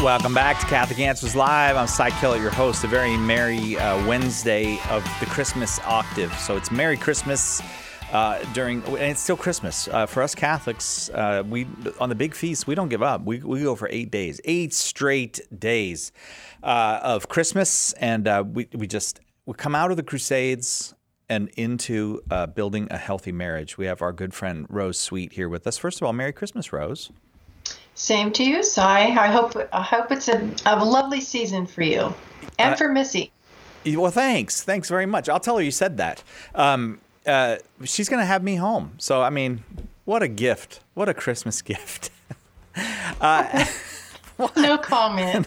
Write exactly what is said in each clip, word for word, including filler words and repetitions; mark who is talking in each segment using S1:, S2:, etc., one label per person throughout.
S1: Welcome back to Catholic Answers Live. I'm Cy Kellett, your host. A very merry uh, Wednesday of the Christmas octave. So it's Merry Christmas uh, during, and it's still Christmas. Uh, for us Catholics, uh, we on the big feast, we don't give up. We we go for eight days, eight straight days uh, of Christmas, and uh, we we just we come out of the Crusades and into uh, building a healthy marriage. We have our good friend Rose Sweet here with us. First of all, Merry Christmas, Rose.
S2: Same to you, Cy. I hope I hope it's a, a lovely season for you and uh, for Missy.
S1: Well, thanks. Thanks very much. I'll tell her you said that. Um, uh, she's going to have me home. So, I mean, what a gift. What a Christmas gift. uh,
S2: no comment.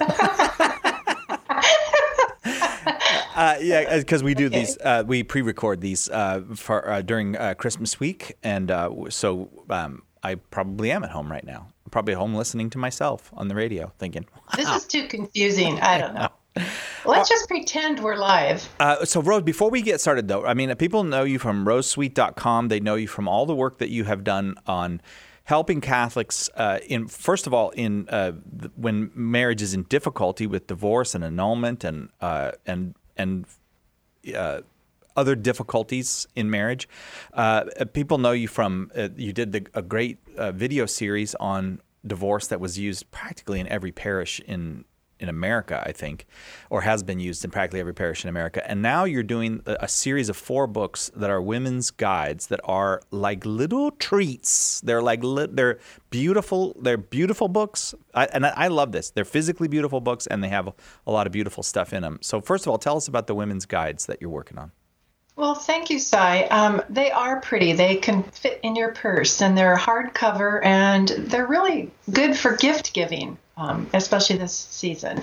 S1: Uh, yeah, because we do okay. these, uh, we pre-record these uh, for uh, during uh, Christmas week, and uh, so um, I probably am at home right now. I'm probably at home listening to myself on the radio, thinking, wow.
S2: This is too confusing. I don't know. Let's just pretend we're live.
S1: Uh, so, Rose, before we get started, though, I mean, people know you from rose sweet dot com. They know you from all the work that you have done on helping Catholics, uh, in first of all, in uh, th- when marriage is in difficulty with divorce and annulment and uh, and and uh, other difficulties in marriage. Uh, people know you from, uh, you did the, a great uh, video series on divorce that was used practically in every parish in in America, I think, or has been used in practically every parish in America. And now you're doing a, a series of four books that are women's guides that are like little treats. They're like, li- they're beautiful. They're beautiful books. I, and I, I love this. They're physically beautiful books, and they have a, a lot of beautiful stuff in them. So first of all, tell us about the women's guides that you're working on.
S2: Well, thank you, Cy. Um, they are pretty. They can fit in your purse, and they're hardcover, and they're really good for gift giving, um, especially this season.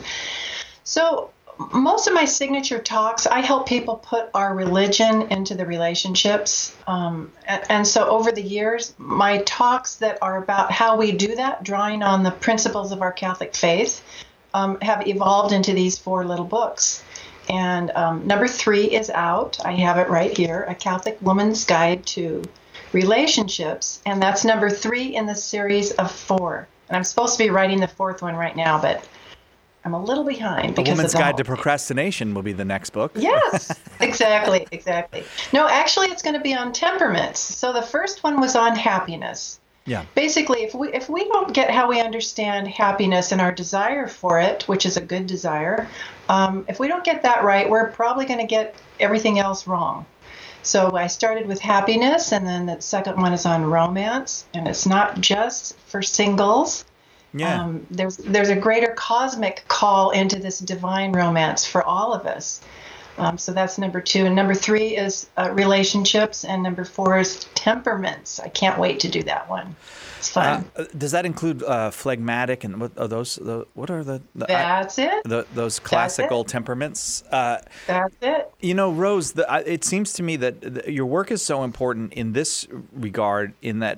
S2: So most of my signature talks, I help people put our religion into the relationships. Um, and, and so over the years, my talks that are about how we do that, drawing on the principles of our Catholic faith, um, have evolved into these four little books. And um, number three is out. I have it right here, A Catholic Woman's Guide to Relationships. And that's number three in the series of four. And I'm supposed to be writing the fourth one right now, but I'm a little behind.
S1: A
S2: because
S1: Woman's
S2: of the
S1: Guide to Procrastination will be the next book.
S2: Yes, exactly, exactly. No, actually, it's going to be on temperaments. So the first one was on happiness.
S1: Yeah.
S2: Basically, if we if we don't get how we understand happiness and our desire for it, which is a good desire, um, if we don't get that right, we're probably going to get everything else wrong. So I started with happiness, and then the second one is on romance, and it's not just for singles.
S1: Yeah.
S2: Um, there's there's a greater cosmic call into this divine romance for all of us. Um, so that's number two. And number three is uh, relationships. And number four is temperaments. I can't wait to do that one. It's fun.
S1: Uh, does that include uh, phlegmatic and what are those? The, what are the? the
S2: that's
S1: I,
S2: it.
S1: The, those classical
S2: that's
S1: temperaments. Uh,
S2: that's it.
S1: You know, Rose, the, it seems to me that the, your work is so important in this regard, in that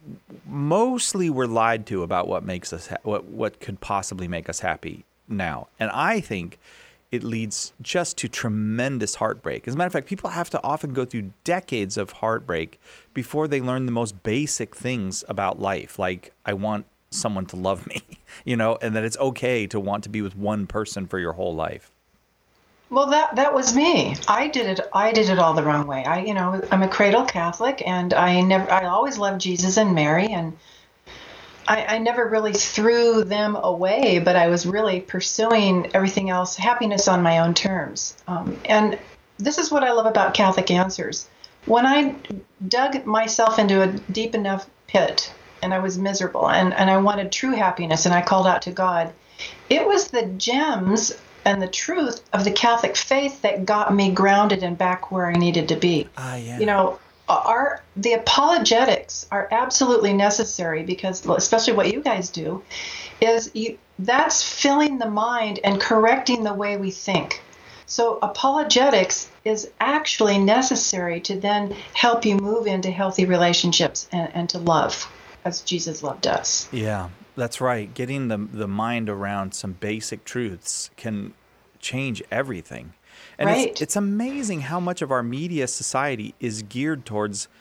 S1: mostly we're lied to about what makes us, ha- what what could possibly make us happy now, and I think it leads just to tremendous heartbreak. As a matter of fact, people have to often go through decades of heartbreak before they learn the most basic things about life, like I want someone to love me, you know, and that it's okay to want to be with one person for your whole life.
S2: Well, that that was me. I did it. I did it all the wrong way. I, you know, I'm a cradle Catholic, and I never. I always loved Jesus and Mary, and I, I never really threw them away, but I was really pursuing everything else, happiness on my own terms. Um, and this is what I love about Catholic Answers. When I dug myself into a deep enough pit and I was miserable and, and I wanted true happiness and I called out to God, it was the gems and the truth of the Catholic faith that got me grounded and back where I needed to be.
S1: Ah, yeah.
S2: You know, Our the apologetics are absolutely necessary because, especially what you guys do, is you, that's filling the mind and correcting the way we think. So apologetics is actually necessary to then help you move into healthy relationships and, and to love as Jesus loved us.
S1: Yeah, that's right. Getting the the mind around some basic truths can change everything. And
S2: right.
S1: it's, it's amazing how much of our media society is geared towards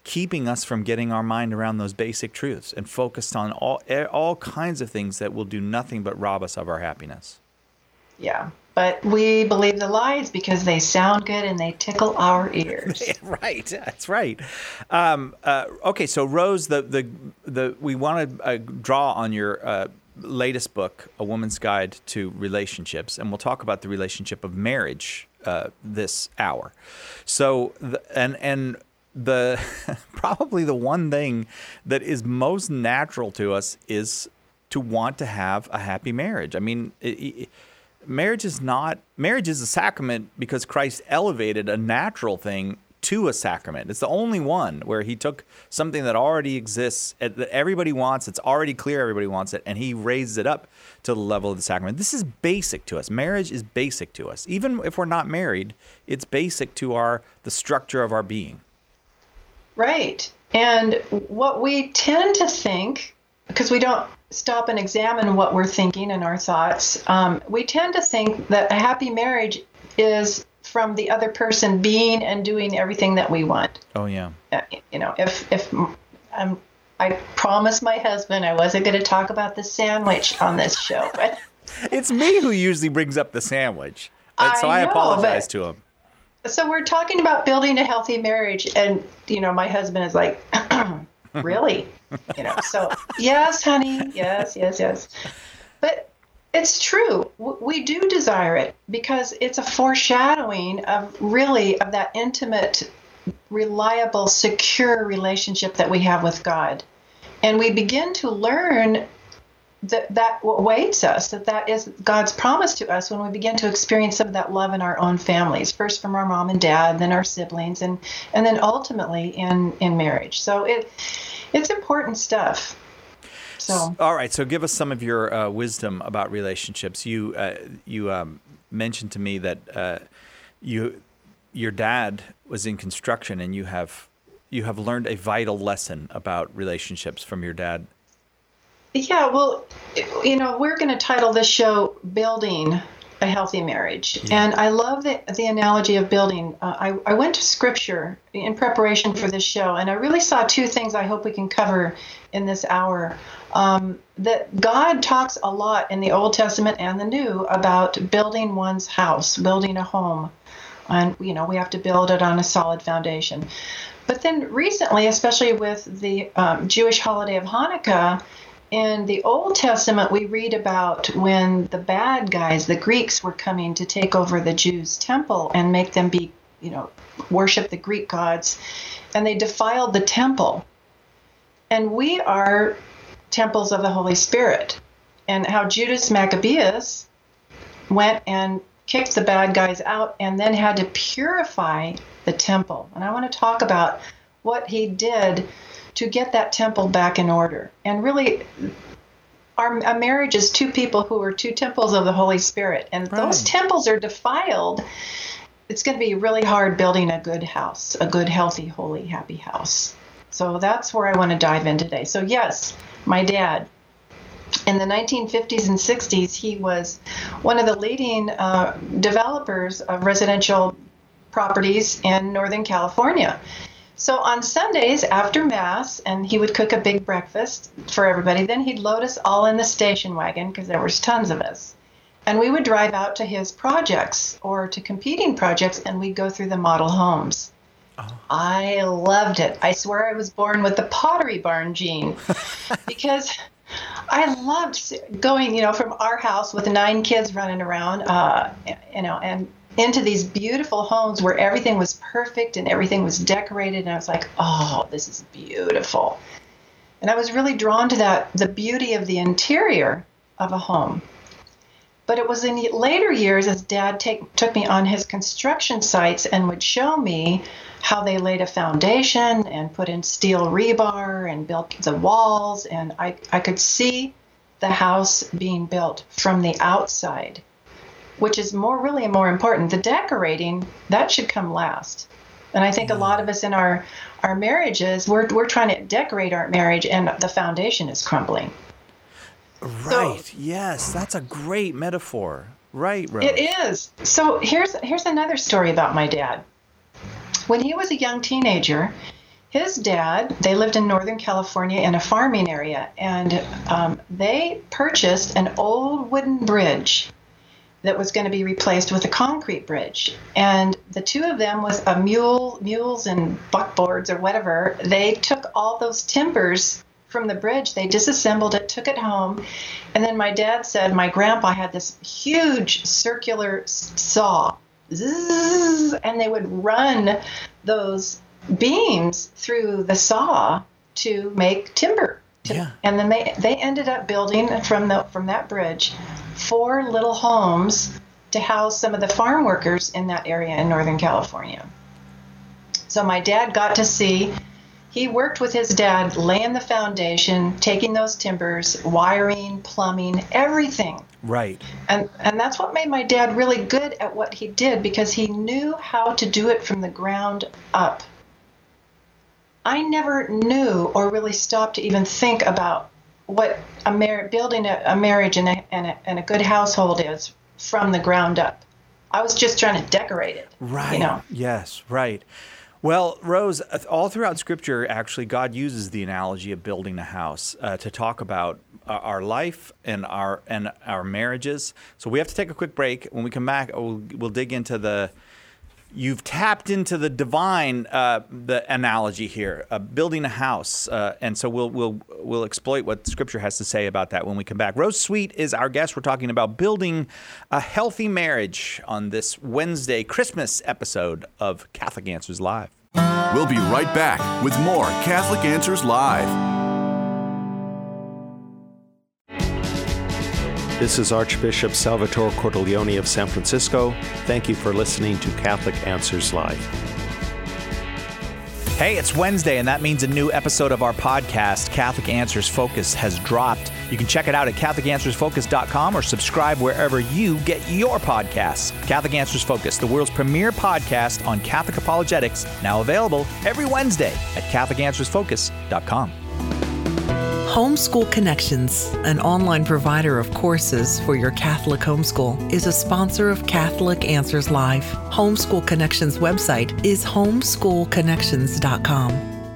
S1: keeping us from getting our mind around those basic truths and focused on all all kinds of things that will do nothing but rob us of our happiness.
S2: Yeah. But we believe the lies because they sound good and they tickle our ears.
S1: Right, that's right. Um, uh, okay, so Rose, the the the we want to uh, draw on your uh, latest book, A Woman's Guide to Relationships, and we'll talk about the relationship of marriage uh, this hour. So, the, and and the probably the one thing that is most natural to us is to want to have a happy marriage. I mean. It, it, Marriage is not, marriage is a sacrament because Christ elevated a natural thing to a sacrament. It's the only one where he took something that already exists, that everybody wants, it's already clear everybody wants it, and he raised it up to the level of the sacrament. This is basic to us. Marriage is basic to us. Even if we're not married, it's basic to our the structure of our being.
S2: Right. And what we tend to think, because we don't stop and examine what we're thinking and our thoughts, um, we tend to think that a happy marriage is from the other person being and doing everything that we want.
S1: Oh, yeah.
S2: Uh, you know, if if um, I promised my husband I wasn't going to talk about the sandwich on this show, but
S1: it's me who usually brings up the sandwich, and so I, I know, apologize to him.
S2: So we're talking about building a healthy marriage, and you know, my husband is like, really? You know, so yes, honey, yes, yes, yes. But it's true. We do desire it because it's a foreshadowing of really of that intimate, reliable, secure relationship that we have with God. And we begin to learn that that what awaits us, that that is God's promise to us when we begin to experience some of that love in our own families, first from our mom and dad, then our siblings, and and then ultimately in, in marriage. So it it's important stuff. So
S1: all right, so give us some of your uh, wisdom about relationships. You uh, you um, mentioned to me that uh, you your dad was in construction, and you have you have learned a vital lesson about relationships from your dad.
S2: Yeah, well, you know, we're going to title this show "Building a Healthy Marriage," yeah. And I love the the analogy of building. Uh, I I went to Scripture in preparation for this show, and I really saw two things I hope we can cover in this hour. Um, that God talks a lot in the Old Testament and the New about building one's house, building a home, and you know we have to build it on a solid foundation. But then recently, especially with the um, Jewish holiday of Hanukkah. In the Old Testament, we read about when the bad guys, the Greeks, were coming to take over the Jews' temple and make them be, you know, worship the Greek gods, and they defiled the temple. And we are temples of the Holy Spirit. And how Judas Maccabeus went and kicked the bad guys out and then had to purify the temple. And I want to talk about what he did to get that temple back in order. And really, our a marriage is two people who are two temples of the Holy Spirit. And if
S1: right.
S2: those temples are defiled, it's going to be really hard building a good house, a good, healthy, holy, happy house. So that's where I want to dive in today. So yes, my dad, in the nineteen fifties and sixties, he was one of the leading uh, developers of residential properties in Northern California. So on Sundays after Mass, and he would cook a big breakfast for everybody, then he'd load us all in the station wagon, because there was tons of us. And we would drive out to his projects or to competing projects, and we'd go through the model homes. Oh. I loved it. I swear I was born with the Pottery Barn gene, because I loved going, you know, from our house with nine kids running around, uh, you know, and into these beautiful homes where everything was perfect and everything was decorated. And I was like, oh, this is beautiful. And I was really drawn to that, the beauty of the interior of a home. But it was in later years as Dad take, took me on his construction sites and would show me how they laid a foundation and put in steel rebar and built the walls. And I, I could see the house being built from the outside, which is more really more important. The decorating, that should come last. And I think a lot of us in our, our marriages, we're we're trying to decorate our marriage and the foundation is crumbling.
S1: Right.
S2: So,
S1: yes, that's a great metaphor. Right, Rose.
S2: It is. So here's here's another story about my dad. When he was a young teenager, his dad, they lived in Northern California in a farming area, and um, they purchased an old wooden bridge that was going to be replaced with a concrete bridge. And the two of them, with a mule, mules and buckboards or whatever, they took all those timbers from the bridge, they disassembled it, took it home, and then my dad said my grandpa had this huge circular saw, zzz, and they would run those beams through the saw to make timber. To,
S1: yeah.
S2: And then they, they ended up building from the from that bridge four little homes to house some of the farm workers in that area in Northern California. So my dad got to see, he worked with his dad laying the foundation, taking those timbers, wiring, plumbing, everything.
S1: Right.
S2: And and that's what made my dad really good at what he did, because he knew how to do it from the ground up. I never knew or really stopped to even think about what a mar- building a, a marriage and a, and, a, and a good household is from the ground up. I was just trying to decorate it.
S1: Right.
S2: You know?
S1: Yes, right. Well, Rose, all throughout Scripture, actually, God uses the analogy of building a house uh, to talk about our life and our and our marriages. So we have to take a quick break. When we come back, we'll, we'll dig into the. You've tapped into the divine, uh, the analogy here, uh, building a house, uh, and so we'll we'll we'll exploit what Scripture has to say about that when we come back. Rose Sweet is our guest. We're talking about building a healthy marriage on this Wednesday Christmas episode of Catholic Answers Live.
S3: We'll be right back with more Catholic Answers Live.
S4: This is Archbishop Salvatore Cordileone of San Francisco. Thank you for listening to Catholic Answers Live.
S1: Hey, it's Wednesday, and that means a new episode of our podcast, Catholic Answers Focus, has dropped. You can check it out at Catholic Answers Focus dot com or subscribe wherever you get your podcasts. Catholic Answers Focus, the world's premier podcast on Catholic apologetics, now available every Wednesday at Catholic Answers Focus dot com.
S5: Homeschool Connections, an online provider of courses for your Catholic homeschool, is a sponsor of Catholic Answers Live. Homeschool Connections website is homeschool connections dot com.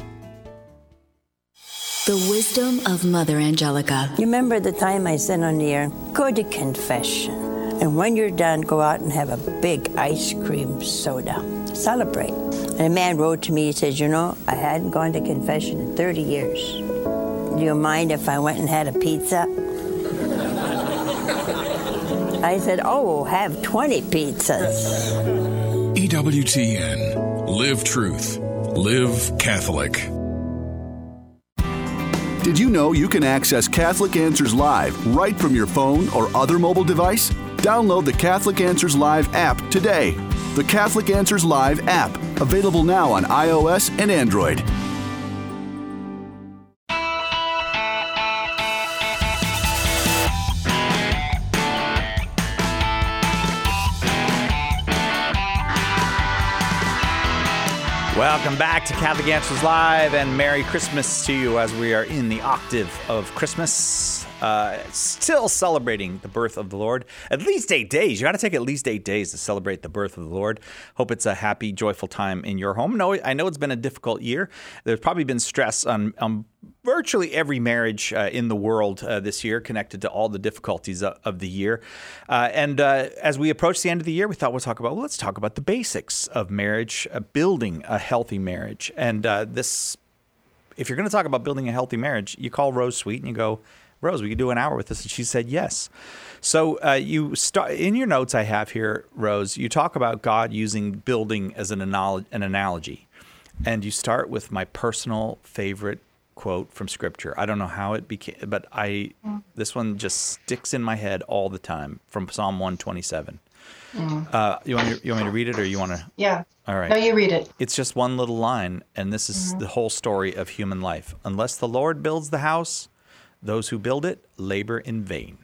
S6: The wisdom of Mother Angelica.
S7: You remember the time I said on the air, go to confession. And when you're done, go out and have a big ice cream soda. Celebrate. And a man wrote to me, he says, you know, I hadn't gone to confession in thirty years. Do you mind if I went and had a pizza? I said, oh, have twenty pizzas.
S3: E W T N. Live truth. Live Catholic. Did you know you can access Catholic Answers Live right from your phone or other mobile device? Download the Catholic Answers Live app today. The Catholic Answers Live app, available now on iOS and Android.
S1: Welcome back to Catholic Answers Live, and Merry Christmas to you as we are in the octave of Christmas. Uh, still celebrating the birth of the Lord. At least eight days. You got to take at least eight days to celebrate the birth of the Lord. Hope it's a happy, joyful time in your home. No, I know it's been a difficult year. There's probably been stress on, on virtually every marriage uh, in the world uh, this year, connected to all the difficulties of, of the year. Uh, and uh, as we approach the end of the year, we thought we'll talk about, well, let's talk about the basics of marriage, uh, building a healthy marriage. And uh, this, if you're going to talk about building a healthy marriage, you call Rose Sweet and you go, Rose, we could do an hour with this. And she said yes. So uh, you start in your notes I have here, Rose, you talk about God using building as an, anal- an analogy. And you start with my personal favorite quote from Scripture. I don't know how it became, but I this one just sticks in my head all the time, from Psalm one twenty-seven. Mm. Uh, you want me, you want me to read it, or you want to?
S2: Yeah.
S1: All right.
S2: No, you read it.
S1: It's just one little line, and this is mm-hmm. the whole story of human life. Unless the Lord builds the house, those who build it labor in vain.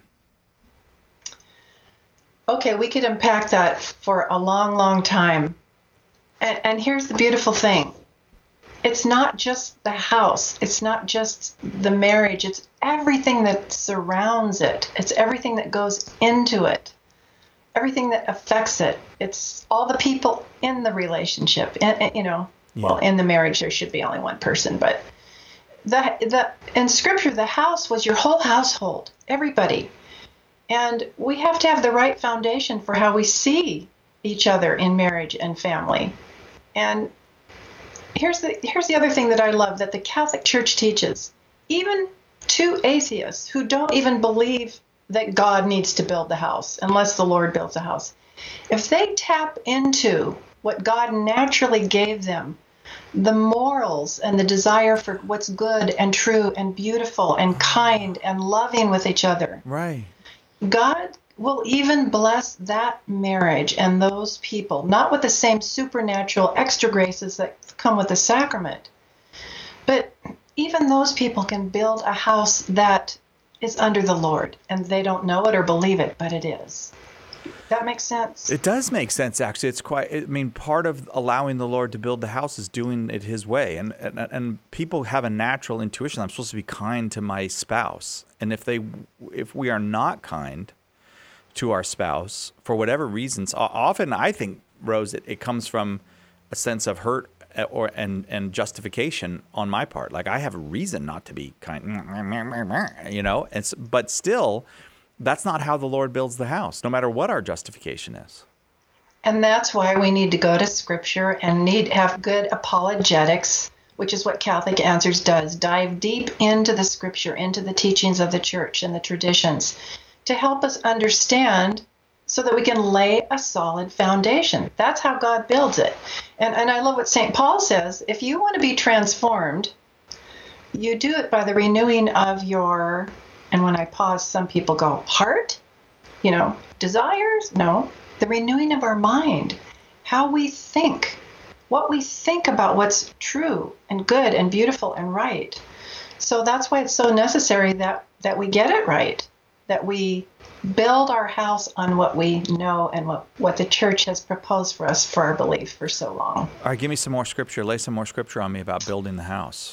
S2: Okay, we could unpack that for a long, long time. And, and here's the beautiful thing. It's not just the house. It's not just the marriage. It's everything that surrounds it. It's everything that goes into it. Everything that affects it. It's all the people in the relationship. And, and you know,
S1: Yeah.
S2: Well, in the marriage, there should be only one person, but the the in Scripture, the house was your whole household, everybody. And we have to have the right foundation for how we see each other in marriage and family. And here's the here's the other thing that I love that the Catholic Church teaches. Even to atheists who don't even believe that God needs to build the house unless the Lord builds a house, if they tap into what God naturally gave them, the morals and the desire for what's good and true and beautiful and kind and loving with each other,
S1: Right.
S2: God will even bless that marriage and those people, not with the same supernatural extra graces that come with the sacrament, but even those people can build a house that is under the Lord, and they don't know it or believe it, but it is. That makes sense?
S1: It does make sense, actually. It's quite, I mean, part of allowing the Lord to build the house is doing it his way. And, and and people have a natural intuition. I'm supposed to be kind to my spouse. And if they, if we are not kind to our spouse, for whatever reasons, often I think, Rose, it, it comes from a sense of hurt or and, and justification on my part. Like, I have a reason not to be kind, you know, and so, but still, that's not how the Lord builds the house, no matter what our justification is.
S2: And that's why we need to go to Scripture and need to have good apologetics, which is what Catholic Answers does. Dive deep into the Scripture, into the teachings of the Church and the traditions to help us understand so that we can lay a solid foundation. That's how God builds it. And, and I love what Saint Paul says. If you want to be transformed, you do it by the renewing of your, and when I pause, some people go, heart? You know, desires? No. The renewing of our mind, how we think, what we think about what's true and good and beautiful and right. So that's why it's so necessary that, that we get it right, that we build our house on what we know and what, what the Church has proposed for us for our belief for so long.
S1: All right, give me some more scripture. Lay some more scripture on me about building the house.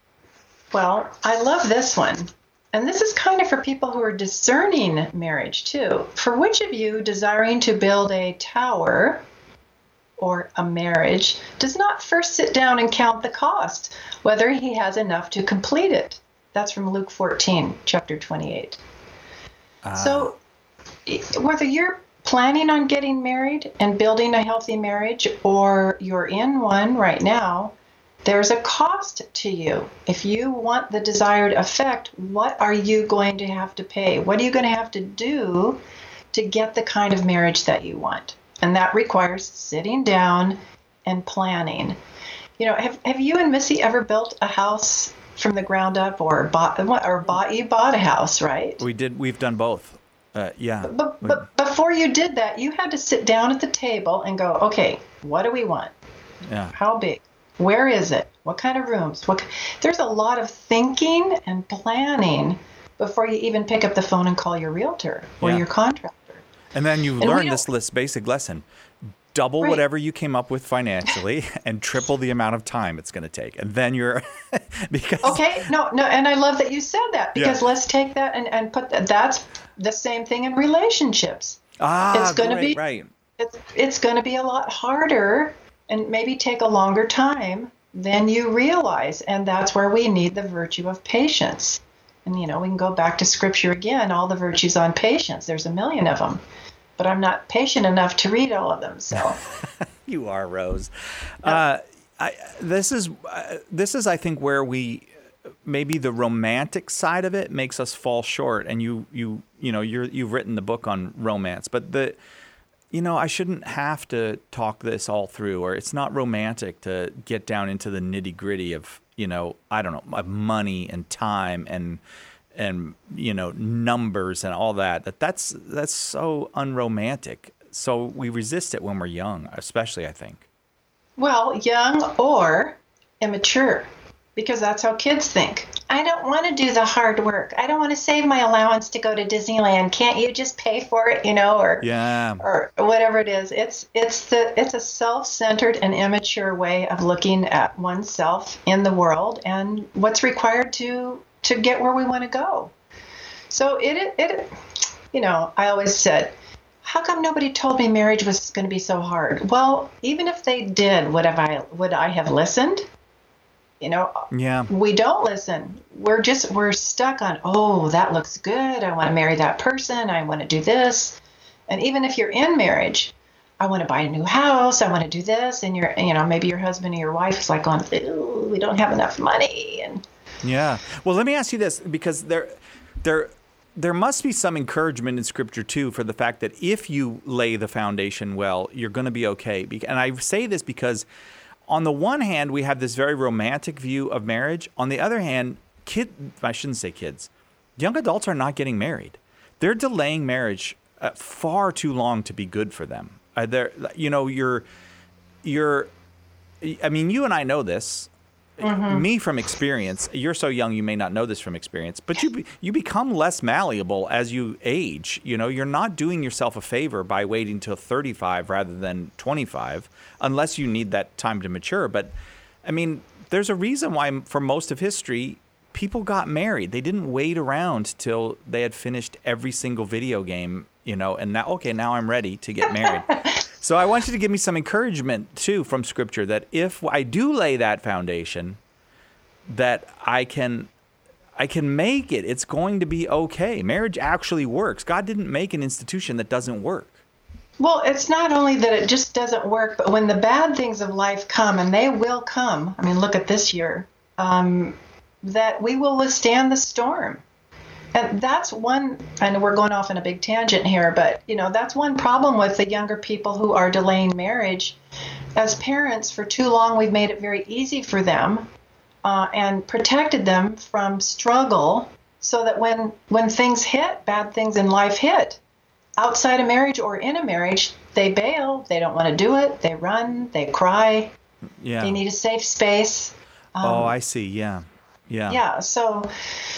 S2: Well, I love this one. And this is kind of for people who are discerning marriage, too. For which of you desiring to build a tower or a marriage does not first sit down and count the cost, whether he has enough to complete it? That's from Luke fourteen, chapter twenty-eight. Ah. So whether you're planning on getting married and building a healthy marriage, or you're in one right now, there's a cost to you. If you want the desired effect, what are you going to have to pay? What are you going to have to do to get the kind of marriage that you want? And that requires sitting down and planning. You know, have have you and Missy ever built a house from the ground up, or bought or bought you bought a house, right?
S1: We did. We've done both. Uh, yeah.
S2: But, but before you did that, you had to sit down at the table and go, okay, what do we want?
S1: Yeah.
S2: How big? Where is it? What kind of rooms? What? There's a lot of thinking and planning before you even pick up the phone and call your realtor or
S1: Yeah.
S2: your contractor.
S1: And then you
S2: And we
S1: learn
S2: don't-
S1: this list, basic lesson. Double
S2: Right.
S1: whatever you came up with financially and triple the amount of time it's going to take. And then you're, because.
S2: Okay, no, no, and I love that you said that, because
S1: Yeah.
S2: let's take that and, and put that, that's the same thing in relationships.
S1: Ah,
S2: It's gonna
S1: great,
S2: be-
S1: right.
S2: It's, it's going to be a lot harder and maybe take a longer time than you realize. And that's where we need the virtue of patience. And, you know, we can go back to Scripture again, all the virtues on patience. There's a million of them. But I'm not patient enough to read all of them. So
S1: You are, Rose. Uh, I, this is, uh, this is, I think, where we, maybe the romantic side of it makes us fall short. And you, you, you know, you're, you've written the book on romance, but the, you know, I shouldn't have to talk this all through, or it's not romantic to get down into the nitty gritty of, you know, I don't know, of money and time and, and, you know, numbers and all that. That that's, that's so unromantic. So we resist it when we're young, especially, I think.
S2: well, young or immature, because that's how kids think. I don't want to do the hard work. I don't want to save my allowance to go to Disneyland. Can't you just pay for it, you know, or
S1: Yeah.
S2: or whatever it is. It's it's the it's a self-centered and immature way of looking at oneself in the world and what's required to to get where we want to go. So it it you know, I always said, how come nobody told me marriage was going to be so hard? Well, even if they did, would have I would I have listened? You know,
S1: yeah.
S2: We don't listen. We're just we're stuck on, oh, that looks good. I want to marry that person. I want to do this. And even if you're in marriage, I want to buy a new house. I want to do this. And you're, you know, maybe your husband or your wife is like going, ooh, we don't have enough money. And
S1: yeah. Well, let me ask you this, because there, there, there must be some encouragement in Scripture too for the fact that if you lay the foundation well, you're going to be okay. And I say this because, on the one hand, we have this very romantic view of marriage. On the other hand, kid, I shouldn't say kids, young adults are not getting married. They're delaying marriage uh, far too long to be good for them. Uh, they're, you know, you're, you're, I mean, you and I know this. Mm-hmm. Me from experience. You're so young, you may not know this from experience, but you be, you become less malleable as you age. You know, you're not doing yourself a favor by waiting till thirty-five rather than twenty-five, unless you need that time to mature. But, I mean, there's a reason why for most of history, people got married. They didn't wait around till they had finished every single video game, you know, and now, okay, now I'm ready to get married. So I want you to give me some encouragement, too, from Scripture that if I do lay that foundation, that I can I can make it. It's going to be okay. Marriage actually works. God didn't make an institution that doesn't work.
S2: Well, it's not only that it just doesn't work, but when the bad things of life come, and they will come, I mean, look at this year, um, that we will withstand the storm. And that's one, I know we're going off on a big tangent here, but, you know, that's one problem with the younger people who are delaying marriage. As parents, for too long, we've made it very easy for them uh, and protected them from struggle so that when, when things hit, bad things in life hit, outside of marriage or in a marriage, they bail. They don't want to do it. They run. They cry.
S1: Yeah.
S2: They need a safe space. Um,
S1: oh, I see. Yeah. Yeah.
S2: Yeah. So...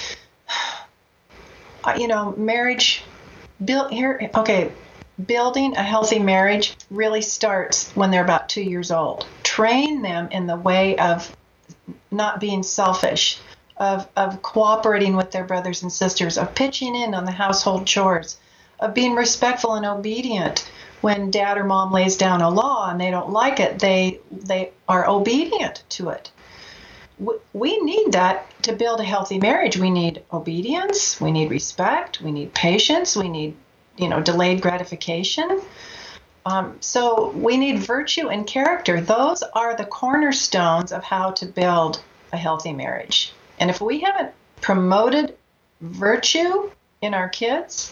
S2: Uh, you know, marriage, build here. Okay, building a healthy marriage really starts when they're about two years old. Train them in the way of not being selfish, of of cooperating with their brothers and sisters, of pitching in on the household chores, of being respectful and obedient. When dad or mom lays down a law and they don't like it, they they are obedient to it. We need that to build a healthy marriage. We need obedience. We need respect. We need patience. We need, you know, delayed gratification. Um, so we need virtue and character. Those are the cornerstones of how to build a healthy marriage. And if we haven't promoted virtue in our kids,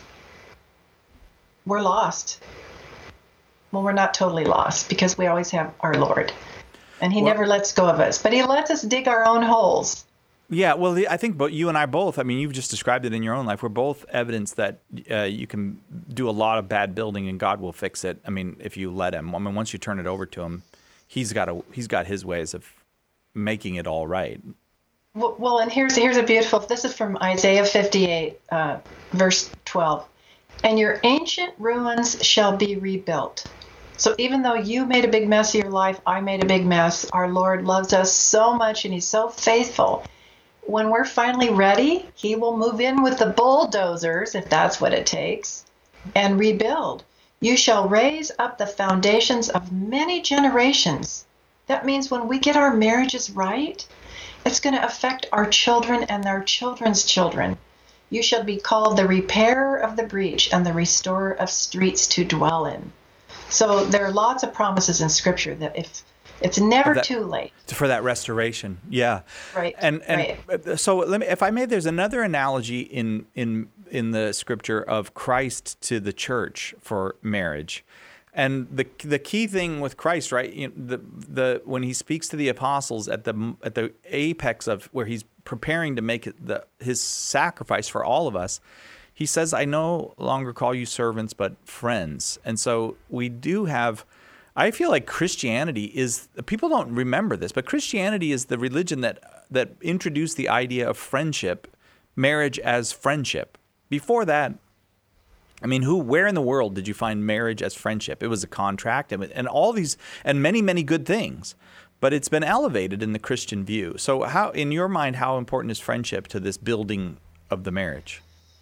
S2: we're lost. Well, we're not totally lost because we always have our Lord. And he well, never lets go of us, but he lets us dig our own holes.
S1: Yeah, well, the, I think but you and I both, I mean, you've just described it in your own life. We're both evidence that uh, you can do a lot of bad building and God will fix it. I mean, if you let him. I mean, once you turn it over to him, he's got a, he's got his ways of making it all right.
S2: Well, well and here's here's a beautiful, this is from Isaiah fifty-eight, uh, verse twelve. And your ancient ruins shall be rebuilt. So even though you made a big mess of your life, I made a big mess, our Lord loves us so much and he's so faithful. When we're finally ready, he will move in with the bulldozers, if that's what it takes, and rebuild. You shall raise up the foundations of many generations. That means when we get our marriages right, it's going to affect our children and their children's children. You shall be called the repairer of the breach and the restorer of streets to dwell in. So there are lots of promises in Scripture that if it's never
S1: that,
S2: too late
S1: for that restoration, yeah,
S2: right.
S1: And and
S2: right.
S1: so let me, if I may, there's another analogy in in in the Scripture of Christ to the church for marriage, and the the key thing with Christ, right? You know, the the when he speaks to the apostles at the at the apex of where he's preparing to make it the his sacrifice for all of us. He says, I no longer call you servants, but friends. And so we do have, I feel like Christianity is, people don't remember this, but Christianity is the religion that that introduced the idea of friendship, marriage as friendship. Before that, I mean, who, where in the world did you find marriage as friendship? It was a contract and, and all these, and many, many good things. But it's been elevated in the Christian view. So how, in your mind, how important is friendship to this building of the marriage?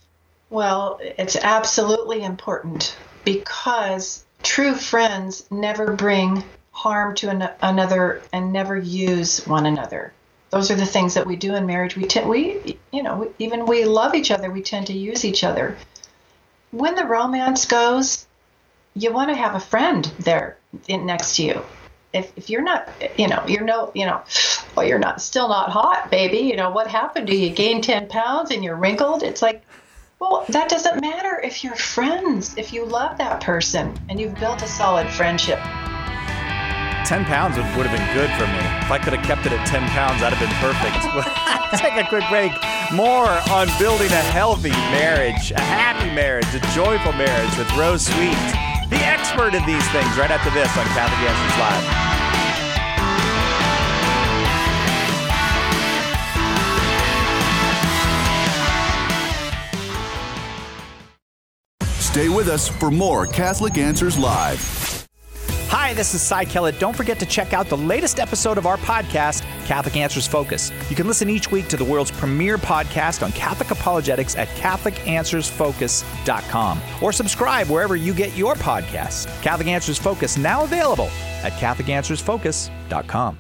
S2: Well, it's absolutely important because true friends never bring harm to an- another and never use one another. Those are the things that we do in marriage. We tend, we, you know, even we love each other. We tend to use each other. When the romance goes, you want to have a friend there in, next to you. If if you're not, you know, you're no, you know, well, you're not still not hot, baby. You know what happened? Do you gain ten pounds and you're wrinkled? It's like, well, that doesn't matter if you're friends. If you love that person and you've built a solid friendship.
S1: ten pounds would, would have been good for me. If I could have kept it at ten pounds, that'd have been perfect. Take a quick break. More on building a healthy marriage, a happy marriage, a joyful marriage with Rose Sweet, the expert in these things, right after this on Catholic Answers Live.
S3: Stay with us for more Catholic Answers Live.
S1: Hi, this is Cy Kellett. Don't forget to check out the latest episode of our podcast, Catholic Answers Focus. You can listen each week to the world's premier podcast on Catholic apologetics at catholic answers focus dot com or subscribe wherever you get your podcasts. Catholic Answers Focus, now available at catholic answers focus dot com.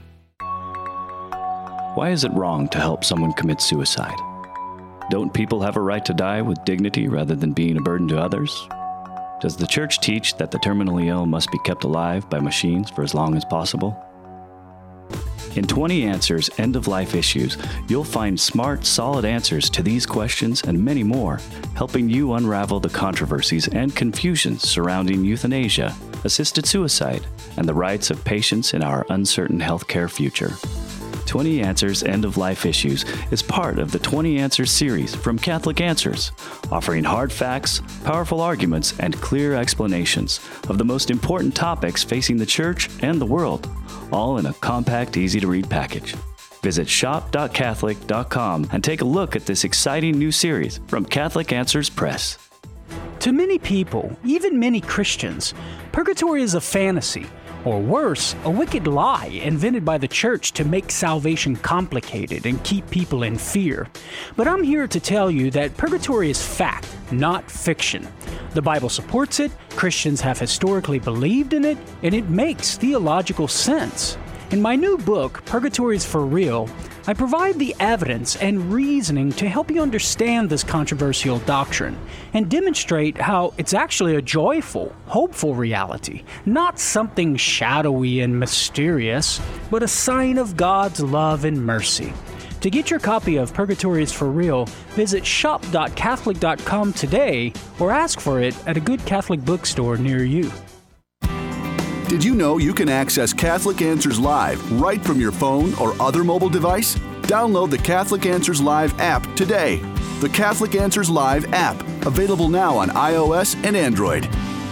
S8: Why is it wrong to help someone commit suicide? Don't people have a right to die with dignity rather than being a burden to others? Does the Church teach that the terminally ill must be kept alive by machines for as long as possible? In twenty Answers, End-of-Life Issues, you'll find smart, solid answers to these questions and many more, helping you unravel the controversies and confusions surrounding euthanasia, assisted suicide, and the rights of patients in our uncertain healthcare future. twenty Answers End-of-Life Issues is part of the twenty Answers series from Catholic Answers, offering hard facts, powerful arguments, and clear explanations of the most important topics facing the Church and the world, all in a compact, easy-to-read package. Visit shop dot catholic dot com and take a look at this exciting new series from Catholic Answers Press.
S9: To many people, even many Christians, purgatory is a fantasy, or worse, a wicked lie invented by the Church to make salvation complicated and keep people in fear. But I'm here to tell you that purgatory is fact, not fiction. The Bible supports it, Christians have historically believed in it, and it makes theological sense. In my new book, Purgatory is for Real, I provide the evidence and reasoning to help you understand this controversial doctrine and demonstrate how it's actually a joyful, hopeful reality, not something shadowy and mysterious, but a sign of God's love and mercy. To get your copy of Purgatory is for Real, visit shop dot catholic dot com today or ask for it at a good Catholic bookstore near you.
S3: Did you know you can access Catholic Answers Live right from your phone or other mobile device? Download the Catholic Answers Live app today. The Catholic Answers Live app, available now on iOS and Android.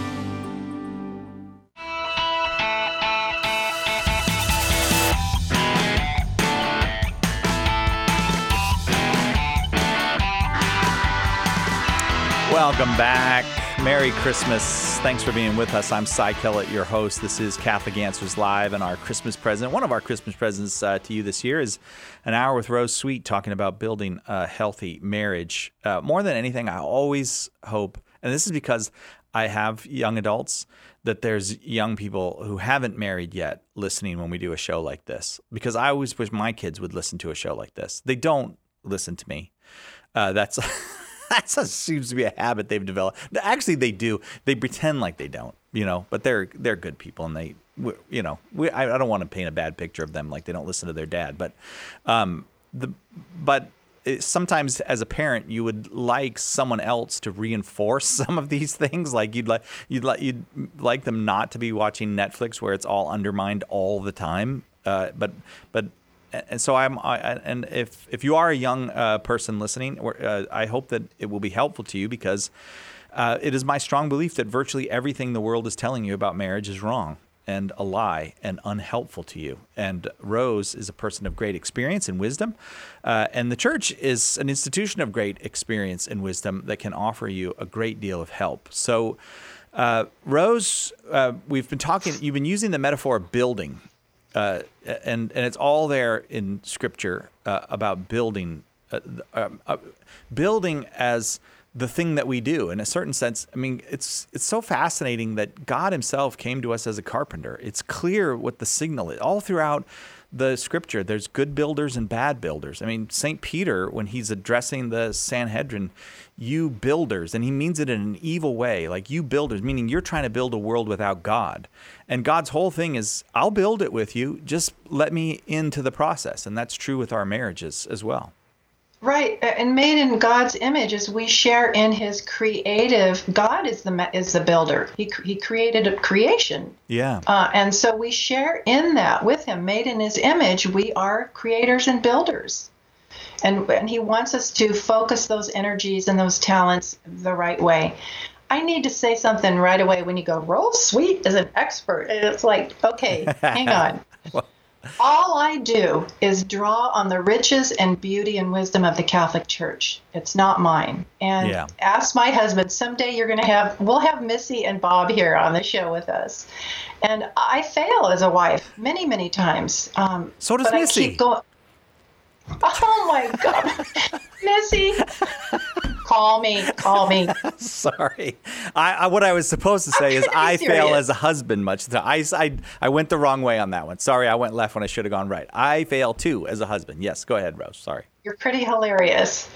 S1: Welcome back. Merry Christmas. Thanks for being with us. I'm Cy Kellett, your host. This is Catholic Answers Live, and our Christmas present, one of our Christmas presents uh, to you this year is an hour with Rose Sweet talking about building a healthy marriage. Uh, more than anything, I always hope, and this is because I have young adults, that there's young people who haven't married yet listening when we do a show like this, because I always wish my kids would listen to a show like this. They don't listen to me. Uh, that's... That seems to be a habit they've developed. Actually, they do. They pretend like they don't, you know, but they're they're good people, and they, you know, we, I, I don't want to paint a bad picture of them like they don't listen to their dad, but, um, the but it, sometimes as a parent, you would like someone else to reinforce some of these things. Like you'd like you'd like you'd like them not to be watching Netflix where it's all undermined all the time. Uh, but but. And so I'm, I, and if if you are a young uh, person listening, or, uh, I hope that it will be helpful to you, because uh, it is my strong belief that virtually everything the world is telling you about marriage is wrong and a lie and unhelpful to you. And Rose is a person of great experience and wisdom, uh, and the Church is an institution of great experience and wisdom that can offer you a great deal of help. So, uh, Rose, uh, we've been talking. You've been using the metaphor of building. Uh, and and it's all there in Scripture uh, about building, uh, uh, uh, building as the thing that we do. In a certain sense, I mean, it's it's so fascinating that God himself came to us as a carpenter. It's clear what the signal is. All throughout the scripture, there's good builders and bad builders. I mean, Saint Peter, when he's addressing the Sanhedrin, you builders, and he means it in an evil way, like you builders, meaning you're trying to build a world without God. And God's whole thing is, I'll build it with you, just let me into the process. And that's true with our marriages as well.
S2: Right, and made in God's image as we share in his creative. God is the is the builder. He he created a creation.
S1: Yeah.
S2: Uh, and so we share in that with him. Made in his image, we are creators and builders. And and he wants us to focus those energies and those talents the right way. I need to say something right away when you go, Rose Sweet is an expert. And it's like, okay, hang on.
S1: Well,
S2: all I do is draw on the riches and beauty and wisdom of the Catholic Church. It's not mine. And
S1: yeah.
S2: ask my husband, someday you're going to have, we'll have Missy and Bob here on the show with us. And I fail as a wife many, many times. Um,
S1: so does
S2: but
S1: Missy.
S2: I keep going. Oh my God. Missy. Call me, call me.
S1: Sorry. I, I what I was supposed to say is I fail as a husband much. I, I, I went the wrong way on that one. Sorry, I went left when I should have gone right. I fail too as a husband. Yes, go ahead, Rose. Sorry.
S2: You're pretty hilarious.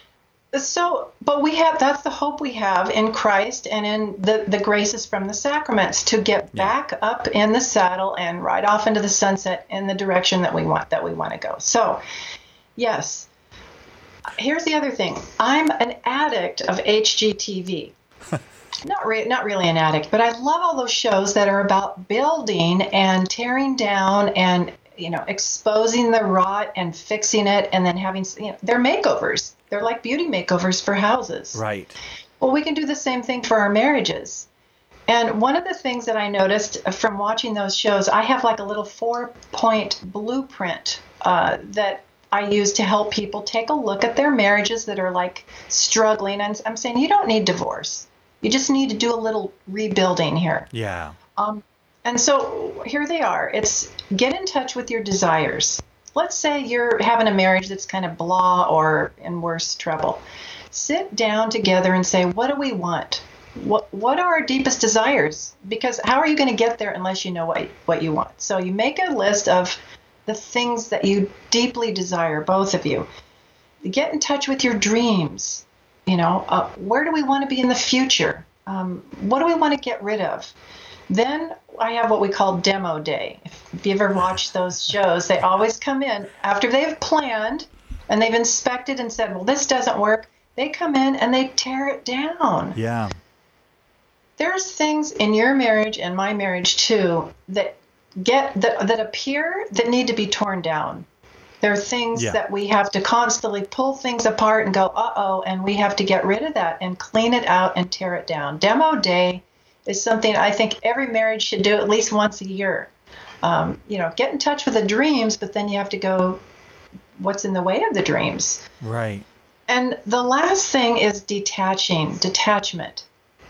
S2: So, but we have, that's the hope we have in Christ and in the, the graces from the sacraments to get
S1: Yeah.
S2: back up in the saddle and ride off into the sunset in the direction that we want, that we want to go. So, yes. Here's the other thing. I'm an addict of H G T V. not, re- not really an addict, but I love all those shows that are about building and tearing down and, you know, exposing the rot and fixing it and then having, you know, they're makeovers. They're like beauty makeovers for houses.
S1: Right.
S2: Well, we can do the same thing for our marriages. And one of the things that I noticed from watching those shows, I have like a little four-point blueprint uh, that I use to help people take a look at their marriages that are like struggling. And I'm saying you don't need divorce. You just need to do a little rebuilding here.
S1: Yeah.
S2: Um, and so here they are. It's get in touch with your desires. Let's say you're having a marriage that's kind of blah or in worse trouble. Sit down together and say, what do we want? What what are our deepest desires? Because how are you going to get there unless you know what, what you want? So you make a list of the things that you deeply desire, both of you. Get in touch with your dreams. You know, uh, where do we want to be in the future? Um, what do we want to get rid of? Then I have what we call demo day. If, if you ever watch those shows, they always come in after they've planned and they've inspected and said, well, this doesn't work. They come in and they tear it down.
S1: Yeah.
S2: There's things in your marriage and my marriage too that get that, that appear that need to be torn down. There are things
S1: Yeah.
S2: that we have to constantly pull things apart and go, uh-oh, and we have to get rid of that and clean it out and tear it down. Demo day is something I think every marriage should do at least once a year. Um, you know, get in touch with the dreams, but then you have to go, what's in the way of the dreams?
S1: Right.
S2: And the last thing is detaching, detachment.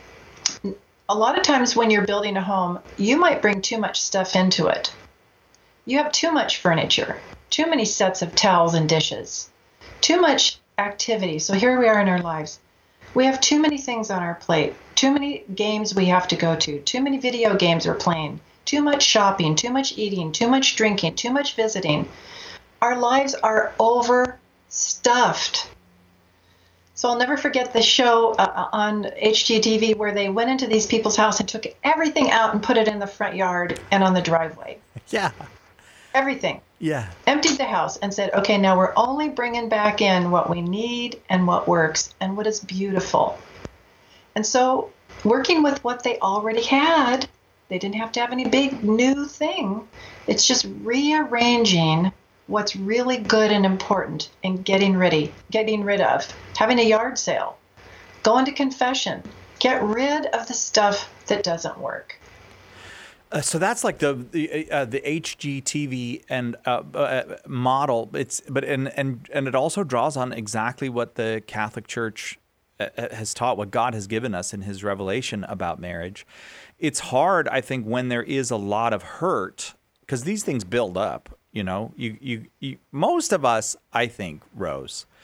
S2: A lot of times when you're building a home, you might bring too much stuff into it. You have too much furniture, too many sets of towels and dishes, too much activity. So here we are in our lives. We have too many things on our plate, too many games we have to go to, too many video games we're playing, too much shopping, too much eating, too much drinking, too much visiting. Our lives are overstuffed. So I'll never forget the show uh, on H G T V where they went into these people's house and took everything out and put it in the front yard and on the driveway.
S1: Yeah.
S2: Everything.
S1: Yeah.
S2: Emptied the house and said, okay, now we're only bringing back in what we need and what works and what is beautiful. And so working with what they already had, they didn't have to have any big new thing. It's just rearranging what's really good and important and getting ready, getting rid of, having a yard sale, going to confession, get rid of the stuff that doesn't work.
S1: Uh, so that's like the the, uh, the H G T V and uh, uh, model. It's but and and and it also draws on exactly what the Catholic Church uh, has taught, what God has given us in His revelation about marriage. It's hard, I think, when there is a lot of hurt, because these things build up. You know, you, you you most of us, I think, Rose,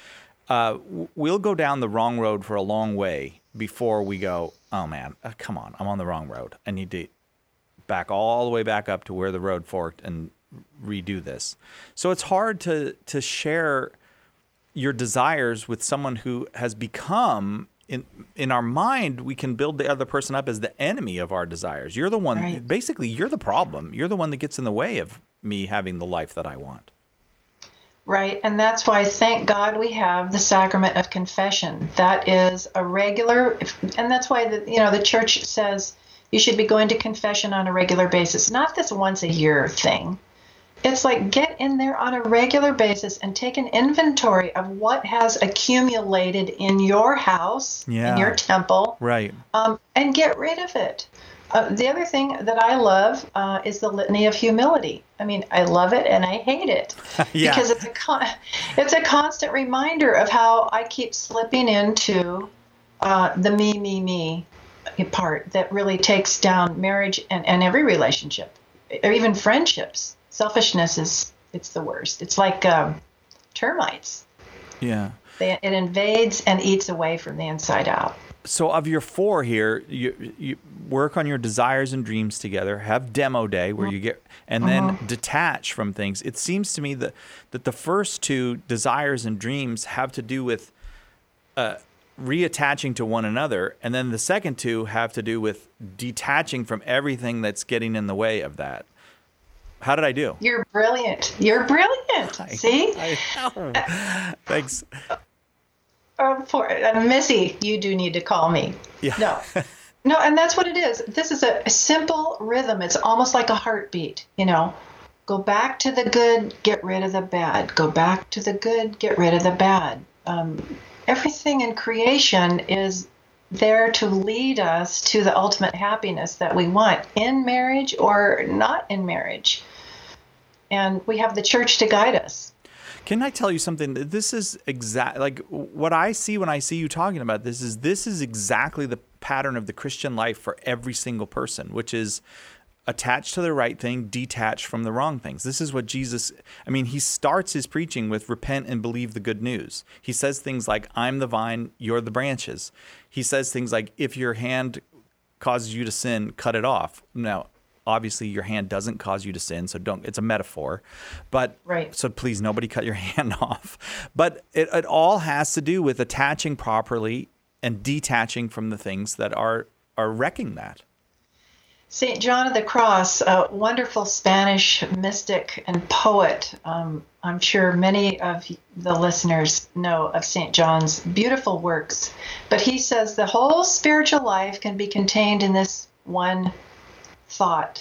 S1: uh, we'll go down the wrong road for a long way before we go, oh man, uh, come on, I'm on the wrong road. I need to back all the way back up to where the road forked and redo this. So it's hard to to share your desires with someone who has become, in in our mind, we can build the other person up as the enemy of our desires. You're the one, right. Basically, you're the problem. You're the one that gets in the way of me having the life that I want.
S2: Right, and that's why, thank God, we have the sacrament of confession. That is a regular, and that's why the you know the church says you should be going to confession on a regular basis, not this once a year thing. It's like get in there on a regular basis and take an inventory of what has accumulated in your house, yeah. in your temple,
S1: right,
S2: um, and get rid of it. Uh, the other thing that I love uh, is the litany of humility. I mean, I love it and I hate it yeah. because it's a con- it's a constant reminder of how I keep slipping into uh, the me, me, me part that really takes down marriage and, and every relationship, or even friendships. Selfishness is it's the worst. It's like um, termites.
S1: Yeah,
S2: they, it invades and eats away from the inside out.
S1: So of your four here, you, you work on your desires and dreams together, have demo day where you get, and then uh-huh. detach from things. It seems to me that, that the first two, desires and dreams, have to do with uh, reattaching to one another. And then the second two have to do with detaching from everything that's getting in the way of that. How did I do?
S2: You're brilliant. You're brilliant.
S1: I,
S2: See?
S1: I know. Thanks.
S2: Oh, poor uh, Missy, you do need to call me.
S1: Yeah.
S2: No, no, and that's what it is. This is a, a simple rhythm. It's almost like a heartbeat. You know, go back to the good, get rid of the bad. Go back to the good, get rid of the bad. Um, everything in creation is there to lead us to the ultimate happiness that we want in marriage or not in marriage. And we have the church to guide us.
S1: Can I tell you something? This is exact like what I see when I see you talking about this is this is exactly the pattern of the Christian life for every single person, which is attached to the right thing, detached from the wrong things. This is what Jesus, I mean, he starts his preaching with repent and believe the good news. He says things like, I'm the vine, you're the branches. He says things like, if your hand causes you to sin, cut it off. Now, obviously, your hand doesn't cause you to sin, so don't. It's a metaphor, but
S2: right.
S1: So please, nobody cut your hand off. But it, it all has to do with attaching properly and detaching from the things that are are wrecking that.
S2: Saint John of the Cross, a wonderful Spanish mystic and poet. Um, I'm sure many of the listeners know of Saint John's beautiful works, but he says the whole spiritual life can be contained in this one thought: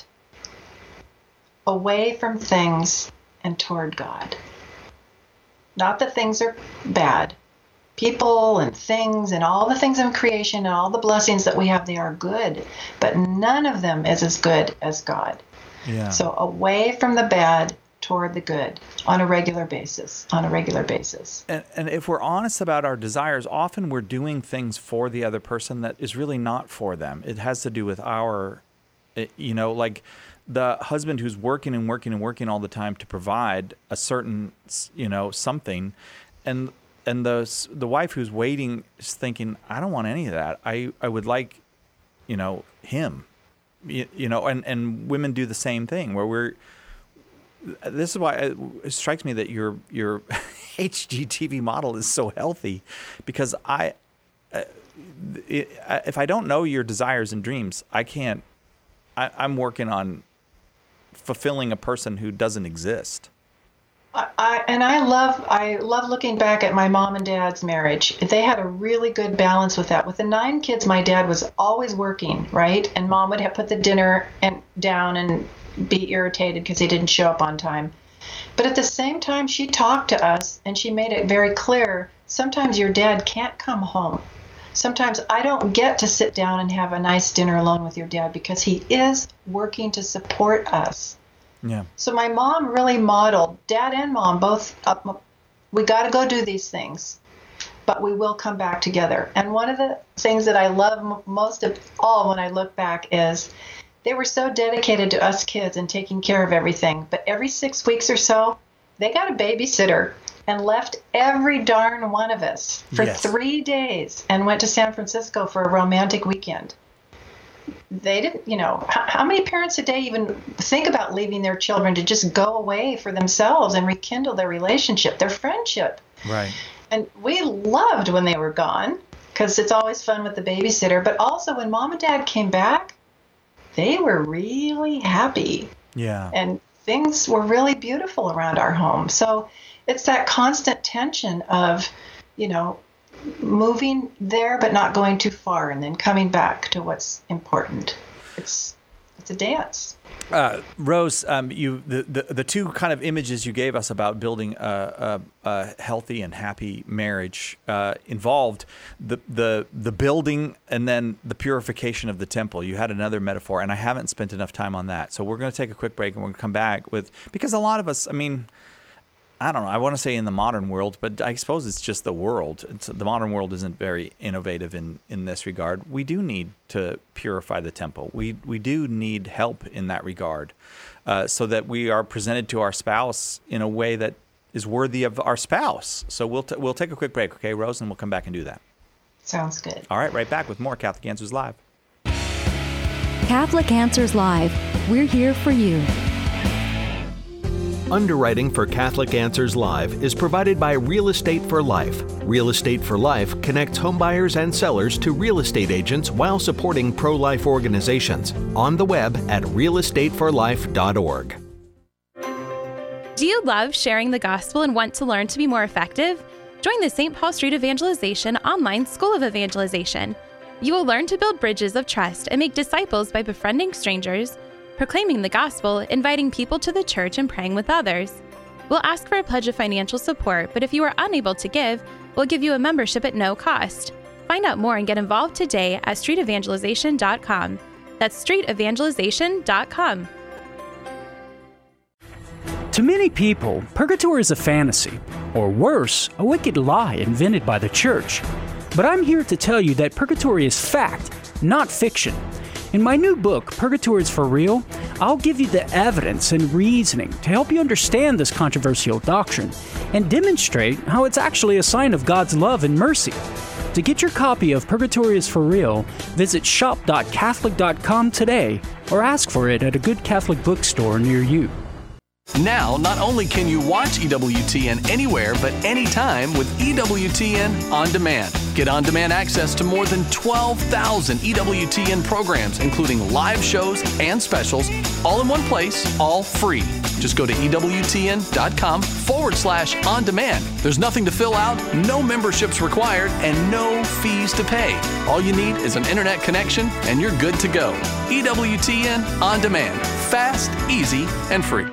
S2: away from things and toward God. Not that things are bad. People and things and all the things in creation and all the blessings that we have, they are good, but none of them is as good as God.
S1: Yeah.
S2: So away from the bad toward the good on a regular basis, on a regular basis.
S1: And, and if we're honest about our desires, often we're doing things for the other person that is really not for them. It has to do with our It, you know, like the husband who's working and working and working all the time to provide a certain, you know, something, and and the the wife who's waiting is thinking, I don't want any of that. I, I would like, you know, him, you, you know, and, and women do the same thing where we're. This is why it, it strikes me that your your H G T V model is so healthy, because I, uh, it, if I don't know your desires and dreams, I can't. I, I'm working on fulfilling a person who doesn't exist.
S2: I, I and I love I love looking back at my mom and dad's marriage. They had a really good balance with that. With the nine kids, my dad was always working, right? And mom would have put the dinner and down and be irritated because he didn't show up on time. But at the same time, she talked to us and she made it very clear, sometimes your dad can't come home. Sometimes I don't get to sit down and have a nice dinner alone with your dad because he is working to support us.
S1: Yeah.
S2: So my mom really modeled, dad and mom both, up, we got to go do these things, but we will come back together. And one of the things that I love m- most of all when I look back is they were so dedicated to us kids and taking care of everything. But every six weeks or so, they got a babysitter. and left every darn one of us for
S1: Yes.
S2: three days and went to San Francisco for a romantic weekend. They didn't, you know, how, how many parents today even think about leaving their children to just go away for themselves and rekindle their relationship, their friendship?
S1: Right.
S2: And we loved when they were gone because it's always fun with the babysitter. But also when mom and dad came back, they were really happy.
S1: Yeah.
S2: And things were really beautiful around our home. So it's that constant tension of, you know, moving there but not going too far and then coming back to what's important. It's it's a dance.
S1: Uh, Rose, um, you the, the the two kind of images you gave us about building a, a, a healthy and happy marriage uh, involved the the the building and then the purification of the temple. You had another metaphor, and I haven't spent enough time on that. So we're going to take a quick break, and we're going to come back with because a lot of us, I mean. I don't know. I want to say in the modern world, but I suppose it's just the world. It's, the modern world isn't very innovative in, in this regard. We do need to purify the temple. We we do need help in that regard, uh, so that we are presented to our spouse in a way that is worthy of our spouse. So we'll t- we'll take a quick break, okay, Rose, and we'll come back and do that.
S2: Sounds good.
S1: All right, right back with more Catholic Answers Live.
S10: Catholic Answers Live. We're here for you.
S4: Underwriting for Catholic Answers Live is provided by Real Estate for Life. Real Estate for Life connects homebuyers and sellers to real estate agents while supporting pro-life organizations. On the web at real estate for life dot org.
S11: Do you love sharing the gospel and want to learn to be more effective? Join the Saint Paul Street Evangelization online School of Evangelization. You will learn to build bridges of trust and make disciples by befriending strangers, proclaiming the gospel, inviting people to the church, and praying with others. We'll ask for a pledge of financial support, but if you are unable to give, we'll give you a membership at no cost. Find out more and get involved today at street evangelization dot com. That's street evangelization dot com.
S9: To many people, purgatory is a fantasy, or worse, a wicked lie invented by the church. But I'm here to tell you that purgatory is fact, not fiction. In my new book, Purgatory is for Real, I'll give you the evidence and reasoning to help you understand this controversial doctrine and demonstrate how it's actually a sign of God's love and mercy. To get your copy of Purgatory is for Real, visit shop dot catholic dot com today or ask for it at a good Catholic bookstore near you.
S12: Now, not only can you watch E W T N anywhere but anytime with E W T N On Demand. Get on-demand access to more than twelve thousand E W T N programs, including live shows and specials, all in one place, all free. Just go to E W T N dot com forward slash on demand. There's nothing to fill out, no memberships required, and no fees to pay. All you need is an internet connection, and you're good to go. E W T N On Demand. Fast, easy, and free.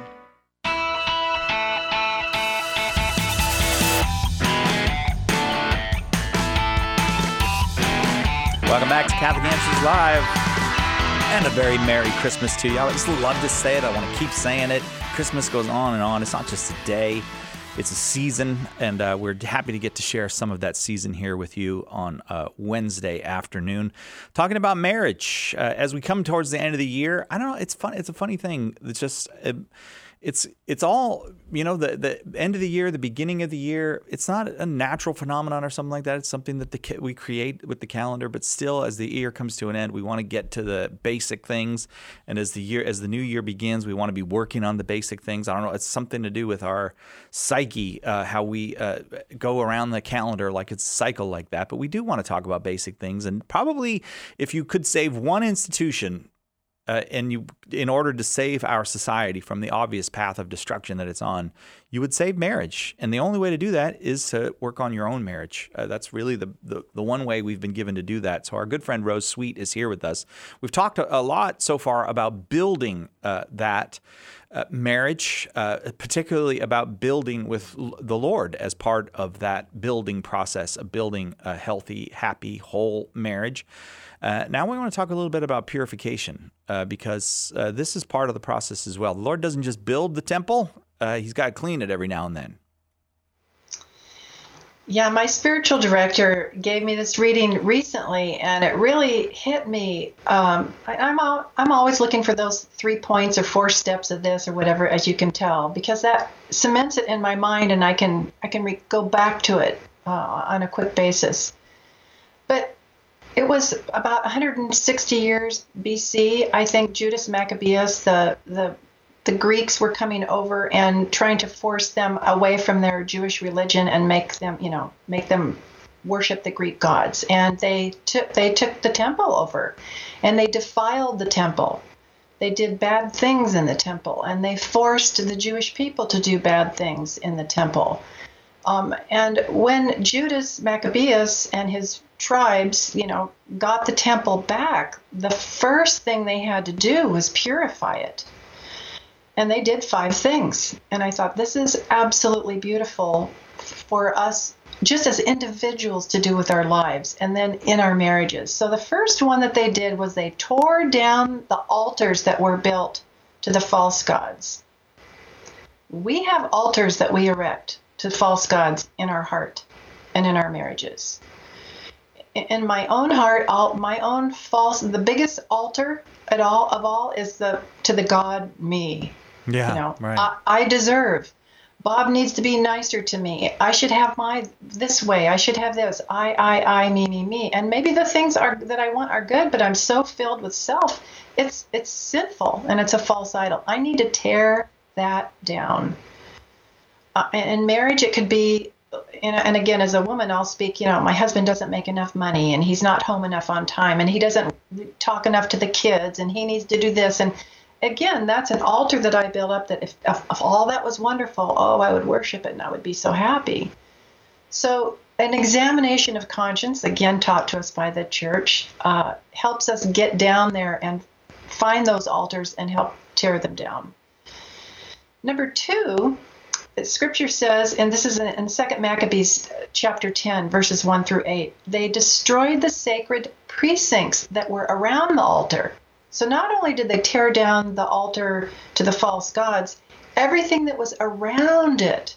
S1: Welcome back to Catholic Answers Live, and a very Merry Christmas to you. I just love to say it. I want to keep saying it. Christmas goes on and on. It's not just a day, it's a season, and uh, we're happy to get to share some of that season here with you on uh, Wednesday afternoon, talking about marriage. Uh, as we come towards the end of the year, I don't know, it's fun. It's a funny thing. It's just... Uh, It's it's all, you know, the, the end of the year, the beginning of the year, it's not a natural phenomenon or something like that. It's something that the we create with the calendar, but still as the year comes to an end, we want to get to the basic things. And as the year, as the new year begins, we want to be working on the basic things. I don't know, it's something to do with our psyche, uh, how we uh, go around the calendar like it's a cycle like that. But we do want to talk about basic things. And probably if you could save one institution, Uh, and you, in order to save our society from the obvious path of destruction that it's on, you would save marriage. And the only way to do that is to work on your own marriage. Uh, that's really the, the the one way we've been given to do that. So our good friend Rose Sweet is here with us. We've talked a, a lot so far about building uh, that uh, marriage, uh, particularly about building with l- the Lord as part of that building process of building a healthy, happy, whole marriage. Uh, now we want to talk a little bit about purification uh, because uh, this is part of the process as well. The Lord doesn't just build the temple. Uh, he's got to clean it every now and then.
S2: Yeah, my spiritual director gave me this reading recently, and it really hit me. Um, I, I'm al- I'm always looking for those three points or four steps of this or whatever, as you can tell, because that cements it in my mind, and I can I can re- go back to it uh, on a quick basis. But it was about one hundred sixty years B C. I think Judas Maccabeus, the the the Greeks were coming over and trying to force them away from their Jewish religion and make them, you know, make them worship the Greek gods. And they took they took the temple over, and they defiled the temple. They did bad things in the temple, and they forced the Jewish people to do bad things in the temple. Um, and when Judas Maccabeus and his tribes, you know, got the temple back, the first thing they had to do was purify it. And they did five things. And I thought, this is absolutely beautiful for us just as individuals to do with our lives and then in our marriages. So the first one that they did was they tore down the altars that were built to the false gods. We have altars that we erect to false gods in our heart and in our marriages. In my own heart, all, my own false, the biggest altar at all of all is the to the God me.
S1: Yeah,
S2: you know,
S1: right.
S2: I, I deserve. Bob needs to be nicer to me. I should have my this way. I should have this. I, I, I, me, me, me. And maybe the things are that I want are good, but I'm so filled with self. It's it's sinful and it's a false idol. I need to tear that down. Uh, in marriage, it could be. And, and again, as a woman, I'll speak, you know, my husband doesn't make enough money and he's not home enough on time and he doesn't talk enough to the kids and he needs to do this. And again, that's an altar that I built up that if, if, if all that was wonderful, oh, I would worship it and I would be so happy. So an examination of conscience, again, taught to us by the church, uh, helps us get down there and find those altars and help tear them down. Number two, Scripture says, and this is in Second Maccabees chapter ten, verses one through eight, they destroyed the sacred precincts that were around the altar. So not only did they tear down the altar to the false gods, everything that was around it.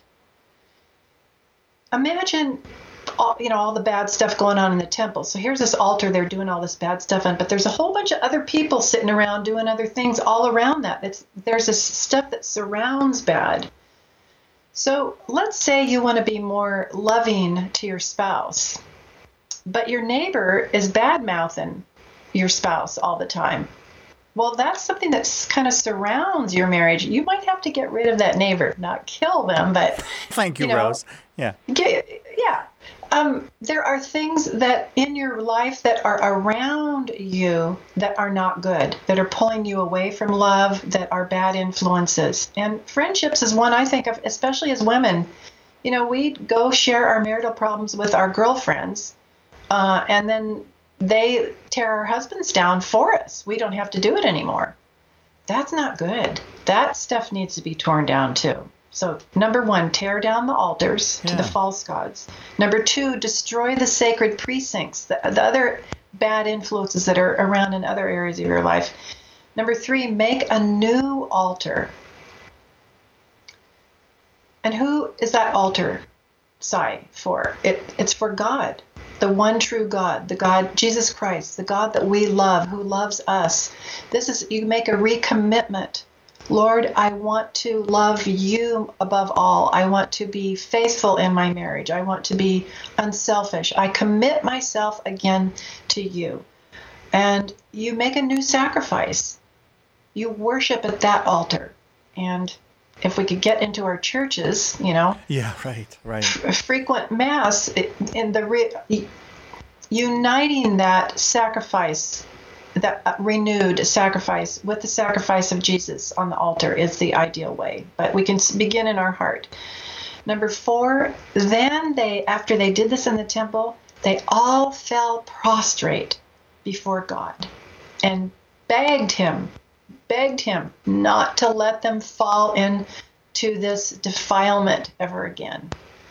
S2: Imagine all, you know, all the bad stuff going on in the temple. So here's this altar, they're doing all this bad stuff on, but there's a whole bunch of other people sitting around doing other things all around that. It's, there's this stuff that surrounds bad. So let's say you want to be more loving to your spouse, but your neighbor is bad-mouthing your spouse all the time. Well, that's something that kind of surrounds your marriage. You might have to get rid of that neighbor, not kill them, but
S1: thank you,
S2: you know,
S1: Rose. Yeah.
S2: Get, yeah. Um, there are things that in your life that are around you that are not good, that are pulling you away from love, that are bad influences. And friendships is one I think of, especially as women. You know, we go share our marital problems with our girlfriends, uh, and then they tear our husbands down for us. We don't have to do it anymore. That's not good. That stuff needs to be torn down too. So number one, tear down the altars yeah. to the false gods. Number two, destroy the sacred precincts, the, the other bad influences that are around in other areas of your life. Number three, make a new altar. And who is that altar site for? It, it's for God, the one true God, the God, Jesus Christ, the God that we love, who loves us. This is, you make a recommitment. Lord, I want to love you above all. I want to be faithful in my marriage. I want to be unselfish. I commit myself again to you. And you make a new sacrifice. You worship at that altar. And if we could get into our churches, you know.
S1: Yeah, right, right.
S2: Frequent mass, in the re- uniting that sacrifice, that renewed sacrifice with the sacrifice of Jesus on the altar is the ideal way. But we can begin in our heart. Number four, then they, after they did this in the temple, they all fell prostrate before God and begged him, begged him not to let them fall into this defilement ever again.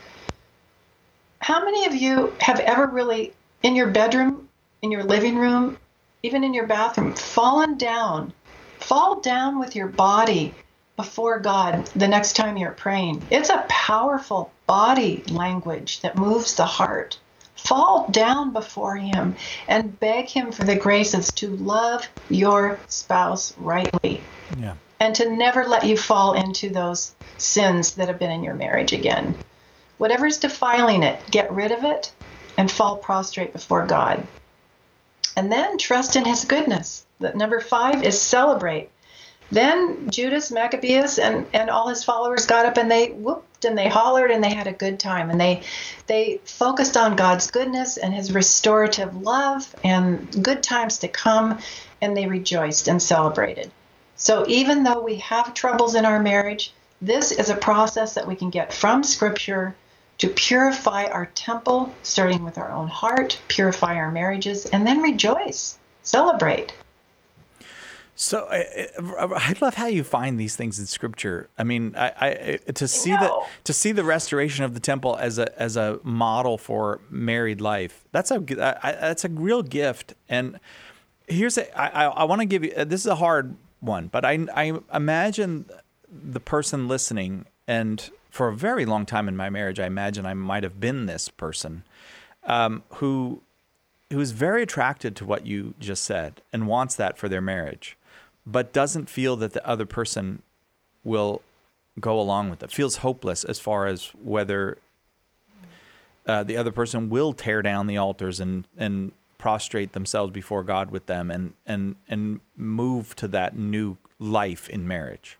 S2: How many of you have ever really, in your bedroom, in your living room, even in your bathroom, fallen down, fall down with your body before God the next time you're praying? It's a powerful body language that moves the heart. Fall down before him and beg him for the graces to love your spouse rightly.
S1: Yeah.
S2: And to never let you fall into those sins that have been in your marriage again. Whatever's defiling it, get rid of it and fall prostrate before God. And then trust in his goodness. That number five is celebrate. Then Judas Maccabeus and, and all his followers got up and they whooped and they hollered and they had a good time. And they they focused on God's goodness and his restorative love and good times to come. And they rejoiced and celebrated. So even though we have troubles in our marriage, this is a process that we can get from Scripture to purify our temple, starting with our own heart, purify our marriages, and then rejoice, celebrate.
S1: So I, I love how you find these things in Scripture. I mean, I, I to see the to see the restoration of the temple as a as a model for married life. That's a I, that's a real gift. And here's a I, I want to give you. This is a hard one, but I I imagine the person listening, and for a very long time in my marriage, I imagine I might have been this person um, who who is very attracted to what you just said and wants that for their marriage, but doesn't feel that the other person will go along with it, feels hopeless as far as whether uh, the other person will tear down the altars and, and prostrate themselves before God with them and, and, and move to that new life in marriage.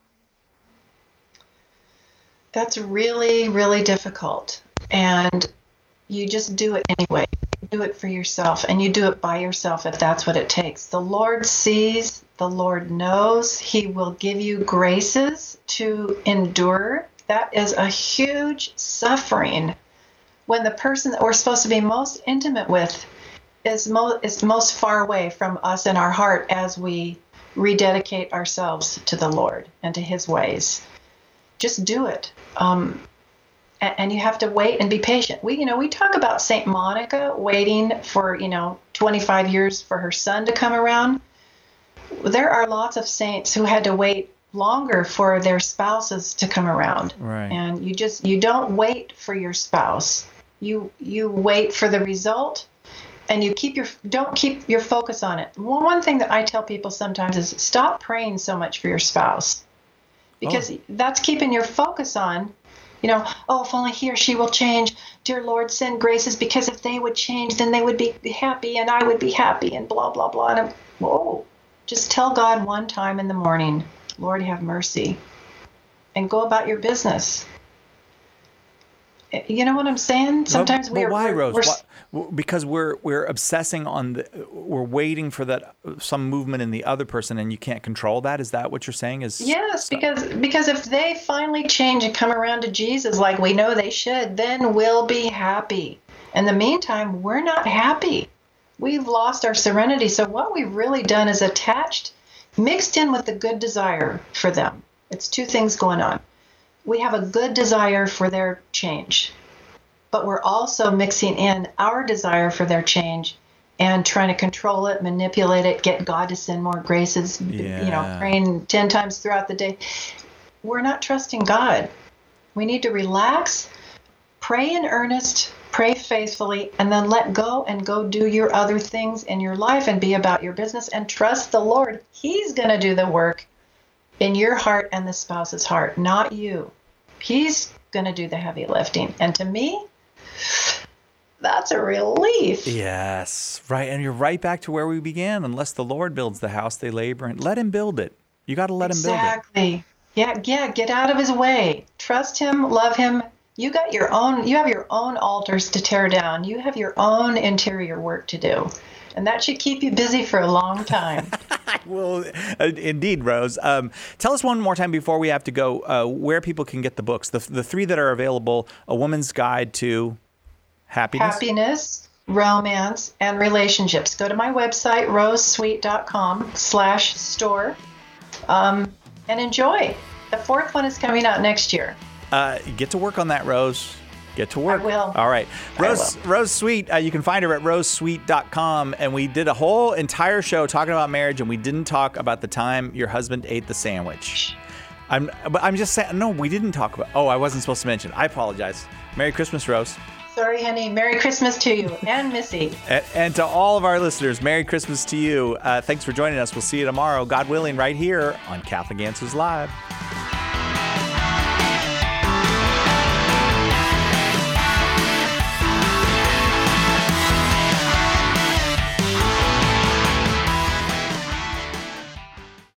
S2: That's really, really difficult. And you just do it anyway. You do it for yourself, and you do it by yourself if that's what it takes. The Lord sees, the Lord knows. He will give you graces to endure. That is a huge suffering when the person that we're supposed to be most intimate with is, mo- is most far away from us in our heart as we rededicate ourselves to the Lord and to his ways. Just do it. Um, and, and you have to wait and be patient. We, you know, we talk about Saint Monica waiting for, you know, twenty-five years for her son to come around. There are lots of saints who had to wait longer for their spouses to come around.
S1: Right.
S2: And you just, you don't wait for your spouse. You, you wait for the result, and you keep your, don't keep your focus on it. One, one thing that I tell people sometimes is stop praying so much for your spouse. Because oh. that's keeping your focus on, you know, oh, if only he or she will change. Dear Lord, send graces, because if they would change, then they would be happy and I would be happy and blah, blah, blah. And I'm, whoa, just tell God one time in the morning, Lord, have mercy, and go about your business. You know what I'm saying? Sometimes
S1: but, but
S2: we're,
S1: why,
S2: we're,
S1: Rose?
S2: we're
S1: why, because we're we're obsessing on the, we're waiting for that some movement in the other person, and you can't control that. Is that what you're saying? Is
S2: yes, because because if they finally change and come around to Jesus like we know they should, then we'll be happy. In the meantime, we're not happy. We've lost our serenity. So what we've really done is attached, mixed in with the good desire for them. It's two things going on. We have a good desire for their change, but we're also mixing in our desire for their change and trying to control it, manipulate it, get God to send more graces, yeah. you know, praying ten times throughout the day. We're not trusting God. We need to relax, pray in earnest, pray faithfully, and then let go and go do your other things in your life and be about your business and trust the Lord. He's going to do the work in your heart and the spouse's heart, not you. He's going to do the heavy lifting. And to me, that's a relief.
S1: Yes, right. And you're right back to where we began. Unless the Lord builds the house, they labor and let him build it. You got to let
S2: exactly.
S1: him build it.
S2: Exactly. Yeah, yeah. Get out of his way. Trust him. Love him. You got your own. You have your own altars to tear down. You have your own interior work to do. And that should keep you busy for a long time.
S1: Well, uh, indeed, Rose. Um, tell us one more time before we have to go uh, where people can get the books. The the three that are available: A Woman's Guide to Happiness,
S2: Happiness, Romance, and Relationships. Go to my website, rosesweet.com slash store, um, and enjoy. The fourth one is coming out next year.
S1: Uh, get to work on that, Rose. Get to work.
S2: I will.
S1: All right. Rose Rose Sweet, uh, you can find her at rose sweet dot com. And we did a whole entire show talking about marriage, and we didn't talk about the time your husband ate the sandwich. I'm, but I'm just saying, no, we didn't talk about, oh, I wasn't supposed to mention. I apologize. Merry Christmas, Rose.
S2: Sorry, honey. Merry Christmas to you and Missy.
S1: And, and to all of our listeners, Merry Christmas to you. Uh, thanks for joining us. We'll see you tomorrow, God willing, right here on Catholic Answers Live.